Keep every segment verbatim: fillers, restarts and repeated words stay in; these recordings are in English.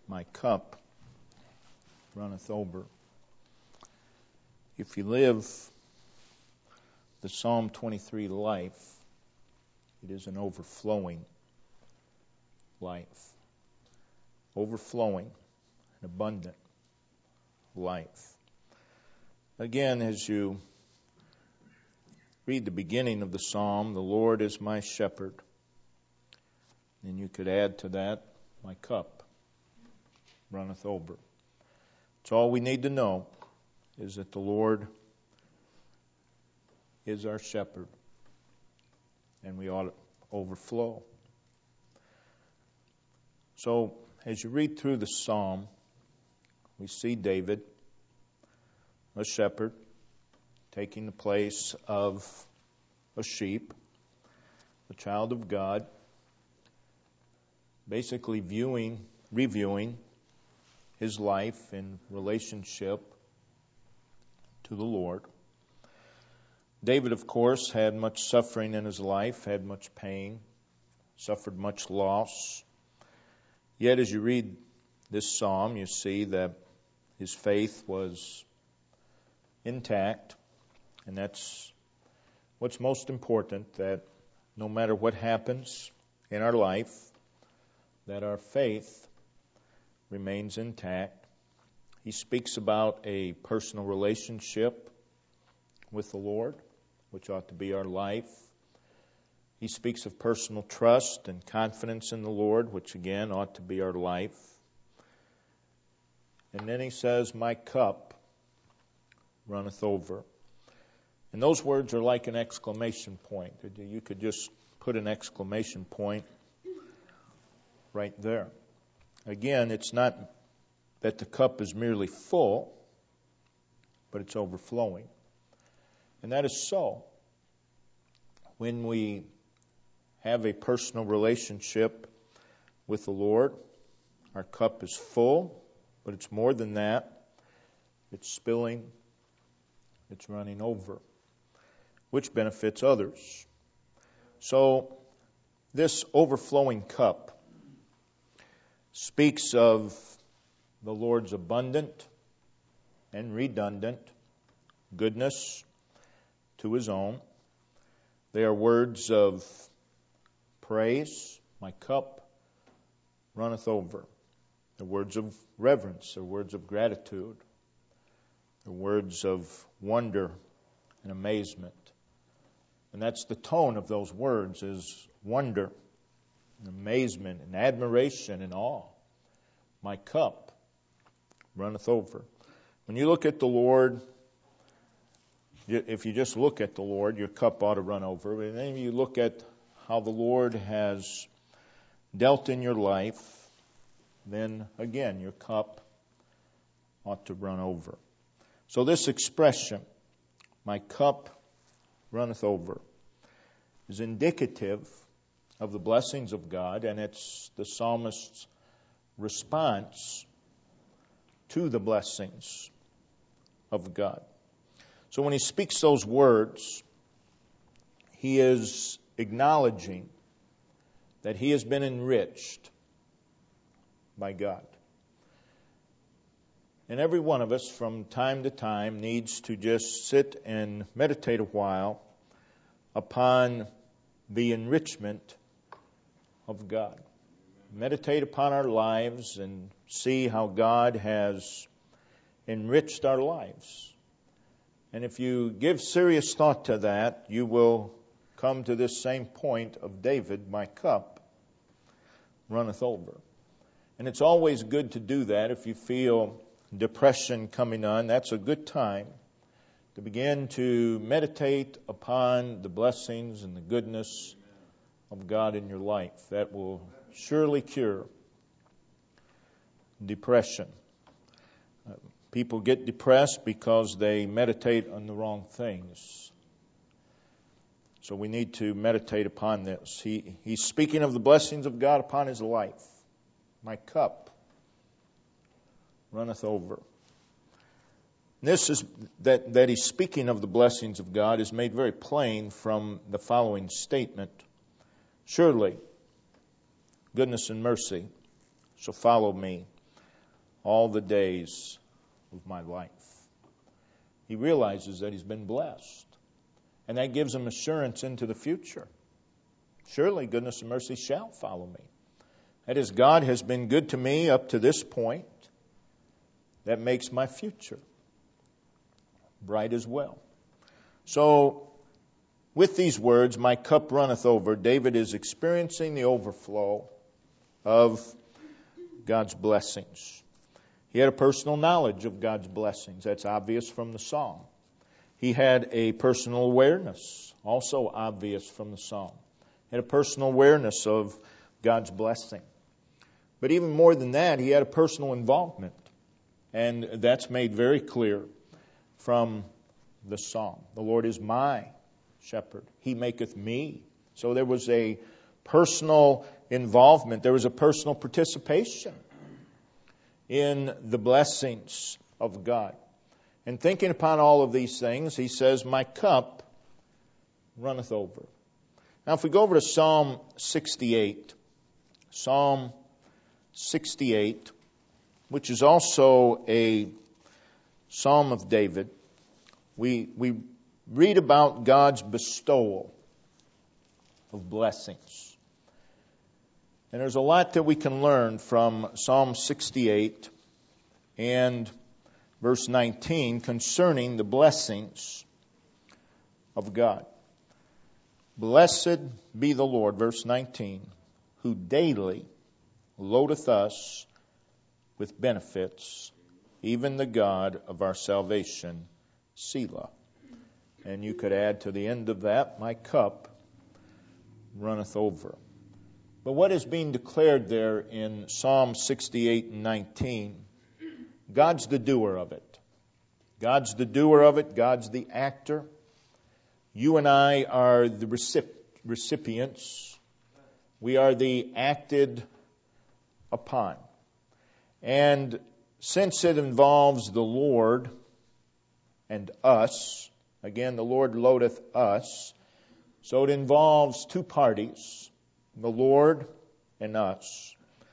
my cup runneth over. If you live the Psalm twenty-three life, it is an overflowing life. Overflowing, an abundant life. Again, as you read the beginning of the psalm, the Lord is my shepherd. And you could add to that, my cup runneth over. It's all we need to know is that the Lord is our shepherd, and we ought to overflow. So, as you read through the psalm, we see David, a shepherd, taking the place of a sheep, a child of God, basically viewing, reviewing his life in relationship to the Lord. David, of course, had much suffering in his life, had much pain, suffered much loss. Yet as you read this psalm, you see that his faith was intact, and that's what's most important, that no matter what happens in our life, that our faith remains intact. He speaks about a personal relationship with the Lord, which ought to be our life. He speaks of personal trust and confidence in the Lord, which again ought to be our life. And then he says, my cup runneth over. And those words are like an exclamation point. You could just put an exclamation point right there. Again, it's not that the cup is merely full, but it's overflowing. And that is so. When we have a personal relationship with the Lord, our cup is full, but it's more than that. It's spilling, it's running over, which benefits others. So this overflowing cup speaks of the Lord's abundant and redundant goodness to his own. They are words of praise. My cup runneth over. They're words of reverence. They're words of gratitude. They're words of wonder and amazement. And that's the tone of those words, is wonder and amazement and admiration and awe. My cup runneth over. When you look at the Lord, if you just look at the Lord, your cup ought to run over. And then you look at how the Lord has dealt in your life, then again, your cup ought to run over. So this expression, my cup runneth over, is indicative of the blessings of God, and it's the psalmist's response to the blessings of God. So when he speaks those words, he is acknowledging that he has been enriched by God. And every one of us from time to time needs to just sit and meditate a while upon the enrichment of God. Meditate upon our lives and see how God has enriched our lives. And if you give serious thought to that, you will come to this same point of David, my cup runneth over. And it's always good to do that. If you feel depression coming on, that's a good time to begin to meditate upon the blessings and the goodness of God in your life. That will surely cure depression. Uh, people get depressed because they meditate on the wrong things. So we need to meditate upon this. He, he's speaking of the blessings of God upon his life. My cup runneth over. This is that, that he's speaking of the blessings of God is made very plain from the following statement. Surely, goodness and mercy shall follow me all the days of my life. He realizes that he's been blessed. And that gives him assurance into the future. Surely goodness and mercy shall follow me. That is, God has been good to me up to this point. That makes my future bright as well. So, with these words, my cup runneth over, David is experiencing the overflow of God's blessings. He had a personal knowledge of God's blessings. That's obvious from the psalm. He had a personal awareness, also obvious from the psalm. He had a personal awareness of God's blessing. But even more than that, he had a personal involvement. And that's made very clear from the psalm. The Lord is my shepherd. He maketh me. So there was a personal involvement. There was a personal participation in the blessings of God. And thinking upon all of these things, he says, my cup runneth over. Now if we go over to Psalm sixty-eight, Psalm sixty-eight, which is also a Psalm of David, we, we read about God's bestowal of blessings. And there's a lot that we can learn from Psalm sixty-eight and verse nineteen concerning the blessings of God. Blessed be the Lord, verse nineteen, who daily loadeth us with benefits, even the God of our salvation, Selah. And you could add to the end of that, my cup runneth over. But what is being declared there in Psalm sixty-eight and nineteen? God's the doer of it. God's the doer of it. God's the actor. You and I are the recip- recipients. We are the acted upon. And since it involves the Lord and us, again, the Lord loadeth us, so it involves two parties, the Lord and us.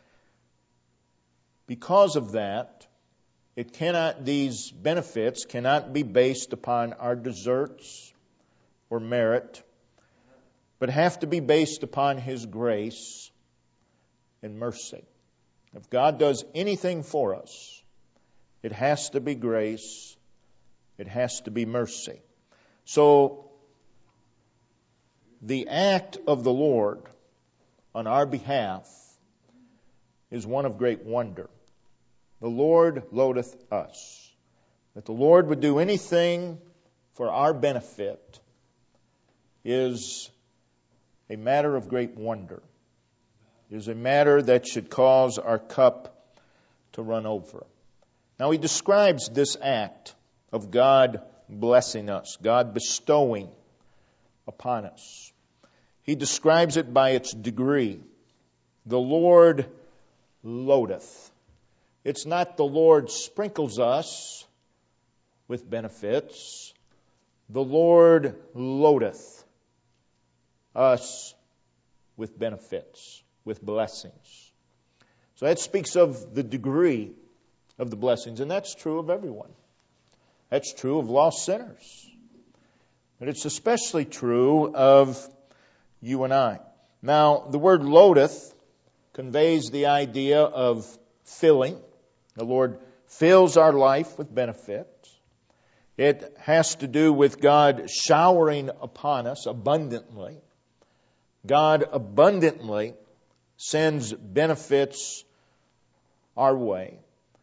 Because of that, it cannot, these benefits cannot be based upon our deserts or merit, but have to be based upon His grace and mercy. If God does anything for us, it has to be grace, it has to be mercy. So, the act of the Lord on our behalf is one of great wonder. The Lord loadeth us. That the Lord would do anything for our benefit is a matter of great wonder. It is a matter that should cause our cup to run over. Now he describes this act of God blessing us, God bestowing upon us. He describes it by its degree. The Lord loadeth. It's not the Lord sprinkles us with benefits. The Lord loadeth us with benefits, with blessings. So that speaks of the degree of the blessings, and that's true of everyone. That's true of lost sinners. But it's especially true of you and I. Now, the word loadeth conveys the idea of filling. The Lord fills our life with benefits. It has to do with God showering upon us abundantly. God abundantly sends benefits our way.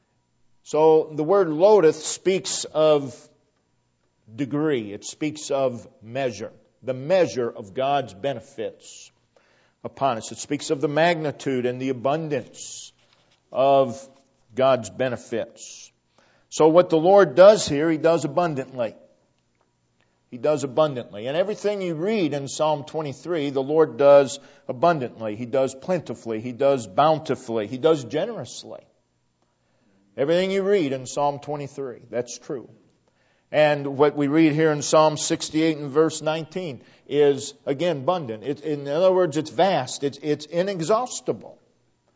So the word loadeth speaks of degree. It speaks of measure. The measure of God's benefits upon us. It speaks of the magnitude and the abundance of God's benefits. So what the Lord does here, He does abundantly. He does abundantly. And everything you read in Psalm twenty-three, the Lord does abundantly. He does plentifully. He does bountifully. He does generously. Everything you read in Psalm twenty-three, that's true. And what we read here in Psalm sixty-eight and verse nineteen is, again, abundant. It, in other words, it's vast. It's, it's inexhaustible.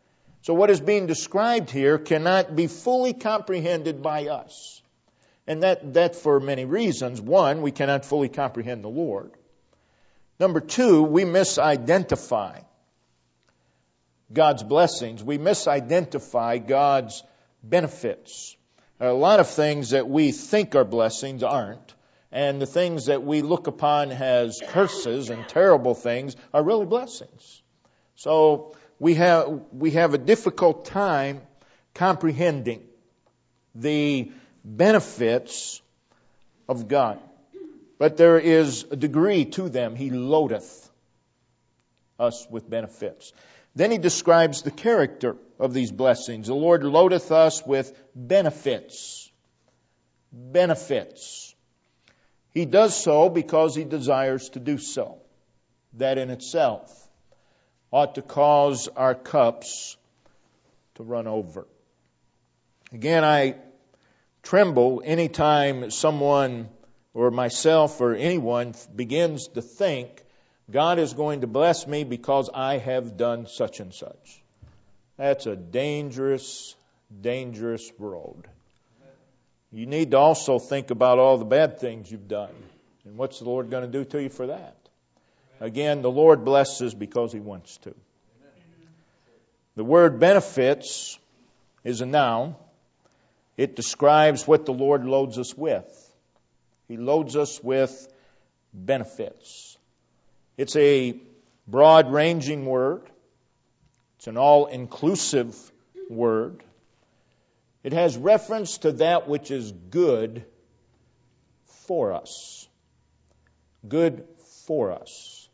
So what is being described here cannot be fully comprehended by us. And that, that for many reasons. One, we cannot fully comprehend the Lord. Number two, we misidentify God's blessings. We misidentify God's benefits. A lot of things that we think are blessings aren't. And the things that we look upon as curses and terrible things are really blessings. So we have we have a difficult time comprehending the benefits of God. But there is a degree to them. He loadeth us with benefits. Then he describes the character of these blessings. The Lord loadeth us with benefits. Benefits. He does so because he desires to do so. That in itself ought to cause our cups to run over. Again, I tremble anytime someone or myself or anyone begins to think God is going to bless me because I have done such and such. That's a dangerous, dangerous road. You need to also think about all the bad things you've done. And what's the Lord going to do to you for that? Again, the Lord blesses because He wants to. The word benefits is a noun. It describes what the Lord loads us with. He loads us with benefits. It's a broad-ranging word. It's an all-inclusive word. It has reference to that which is good for us. Good for us.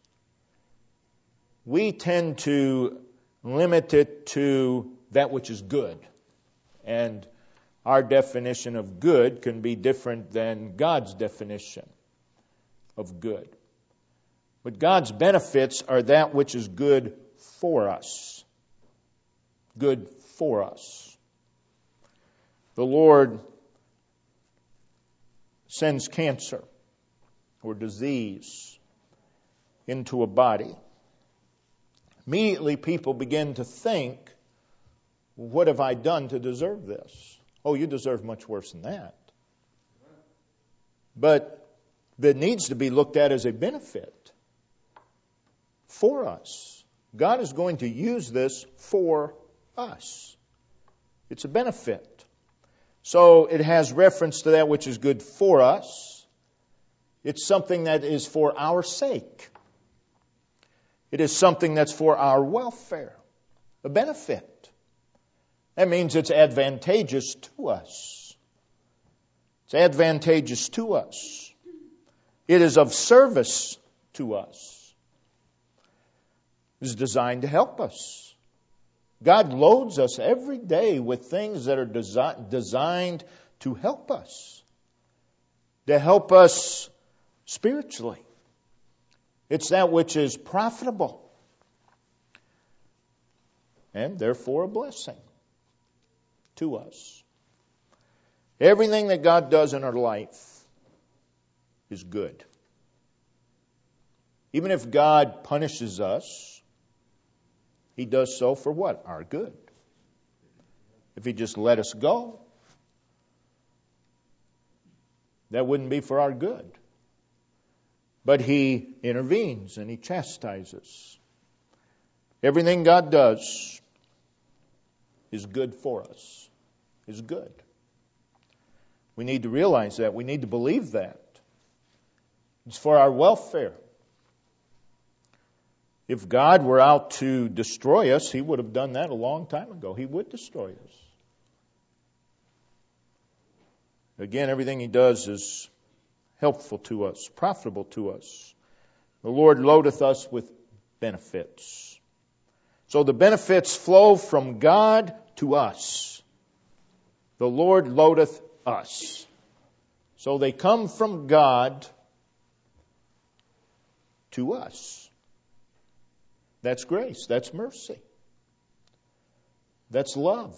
We tend to limit it to that which is good. And our definition of good can be different than God's definition of good. But God's benefits are that which is good for us. Good for us. The Lord sends cancer or disease into a body. Immediately people begin to think, what have I done to deserve this? Oh, you deserve much worse than that. But that needs to be looked at as a benefit for us. God is going to use this for us. It's a benefit. So it has reference to that which is good for us. It's something that is for our sake. It is something that's for our welfare, a benefit. That means it's advantageous to us. It's advantageous to us. It is of service to us. It is designed to help us. God loads us every day with things that are desi- designed to help us. To help us spiritually. It's that which is profitable. And therefore a blessing to us. Everything that God does in our life is good. Even if God punishes us, He does so for what? Our good. If He just let us go, that wouldn't be for our good. But He intervenes and He chastises. Everything God does is good for us. Is good. We need to realize that. We need to believe that. It's for our welfare. If God were out to destroy us, He would have done that a long time ago. He would destroy us. Again, everything He does is helpful to us, profitable to us. The Lord loadeth us with benefits. So the benefits flow from God to us. The Lord loadeth us. So they come from God to us. That's grace. That's mercy. That's love.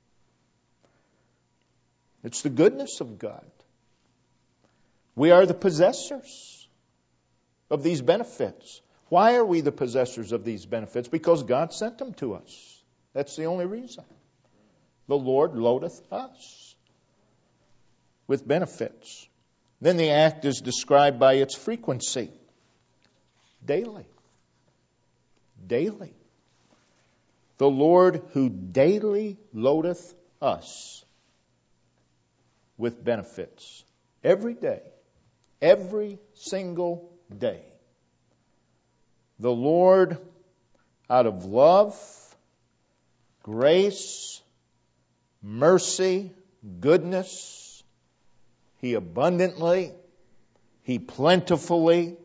It's the goodness of God. We are the possessors of these benefits. Why are we the possessors of these benefits? Because God sent them to us. That's the only reason. The Lord loadeth us with benefits. Then the act is described by its frequency. Daily. Daily. The Lord who daily loadeth us with benefits. Every day. Every single day. The Lord, out of love, grace, mercy, goodness, He abundantly, He plentifully,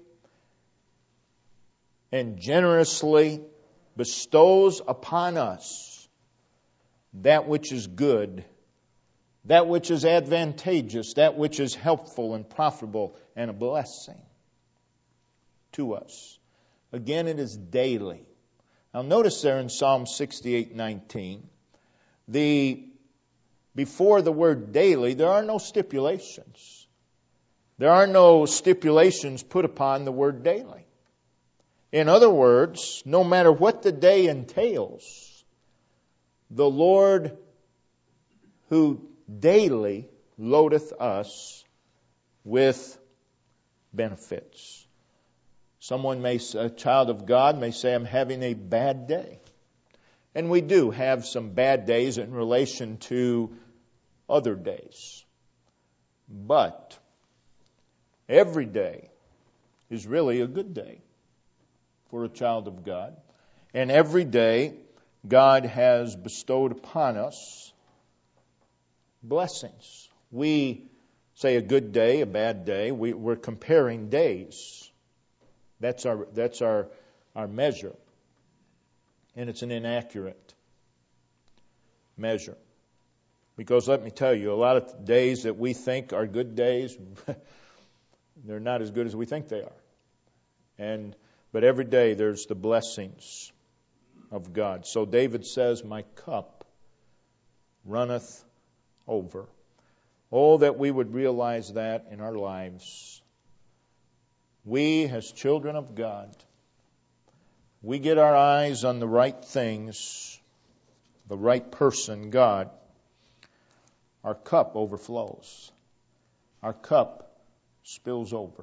and generously bestows upon us that which is good, that which is advantageous, that which is helpful and profitable and a blessing to us. Again, it is daily. Now notice there in Psalm sixty-eight nineteen, the before the word daily, there are no stipulations. There are no stipulations put upon the word daily. In other words, no matter what the day entails, the Lord who daily loadeth us with benefits. Someone may, a child of God may say, I'm having a bad day. And we do have some bad days in relation to other days. But every day is really a good day for a child of God. And every day God has bestowed upon us blessings. We say a good day, a bad day. We, we're comparing days. That's our that's our our measure. And it's an inaccurate measure. Because let me tell you, a lot of days that we think are good days, they're not as good as we think they are. And but every day there's the blessings of God. So David says, my cup runneth over. Oh, that we would realize that in our lives. We, as children of God, we get our eyes on the right things, the right person, God. Our cup overflows. Our cup spills over.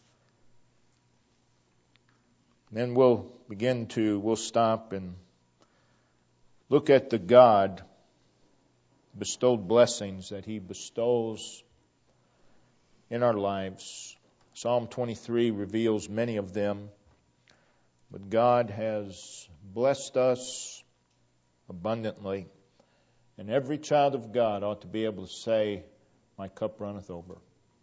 Then we'll begin to, we'll stop and look at the God bestowed blessings that He bestows in our lives. Psalm twenty-three reveals many of them. But God has blessed us abundantly. And every child of God ought to be able to say, my cup runneth over.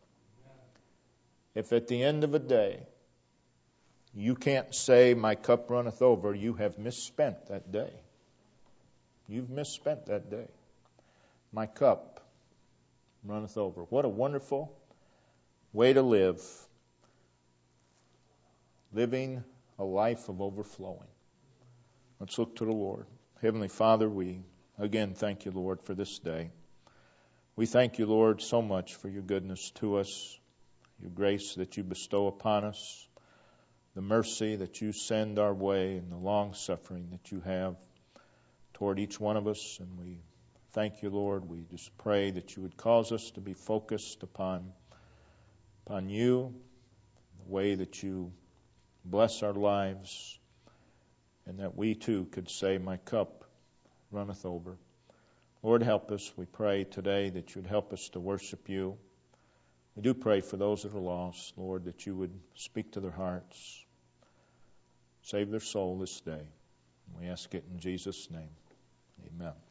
If at the end of a day you can't say, my cup runneth over, you have misspent that day. You've misspent that day. My cup runneth over. What a wonderful way to live. Living a life of overflowing. Let's look to the Lord. Heavenly Father, we again thank you, Lord, for this day. We thank you, Lord, so much for your goodness to us, your grace that you bestow upon us, the mercy that you send our way, and the long suffering that you have toward each one of us. And we thank you, Lord. We just pray that you would cause us to be focused upon, upon you, the way that you bless our lives, and that we too could say, my cup runneth over. Lord, help us. We pray today that you'd help us to worship you. We do pray for those that are lost, Lord, that you would speak to their hearts, save their soul this day. We ask it in Jesus' name. Amen.